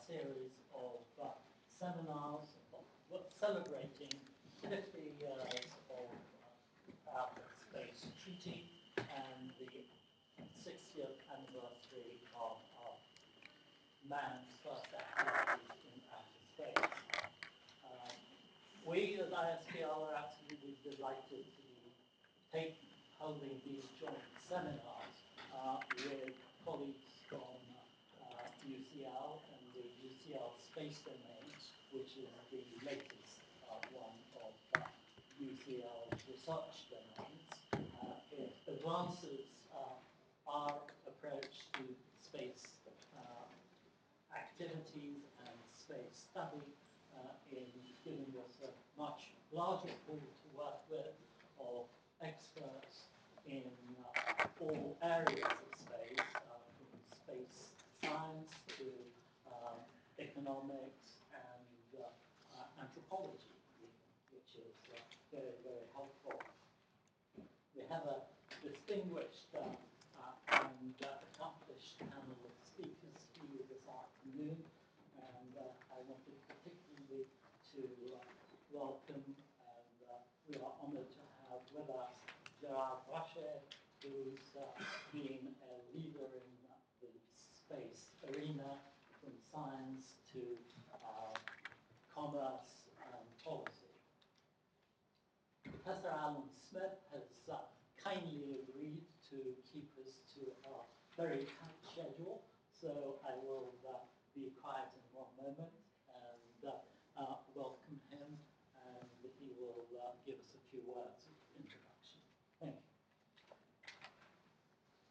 series of seminars celebrating 50 years of Outer Space Treaty and the 60th anniversary of man's first activities in outer space. We at ISPL are absolutely delighted to be holding these joint seminars with colleagues from UCL and the UCL Space Domain, which is the latest one of UCL's research domains. It advances our approach to space activities and space study in giving us a much larger pool to work with of experts in all areas of space, from space science to economics and anthropology, which is very, very helpful. We have a distinguished and accomplished panel of speakers to you this afternoon, and I wanted particularly to welcome, and we are honored to have with us Gerard Brachet, who's been a leader in the space arena from science to commerce and policy. Professor Alan Smith has kindly agreed to keep us to a very tight schedule, so I will be quiet in one moment and welcome him, and he will give us a few words of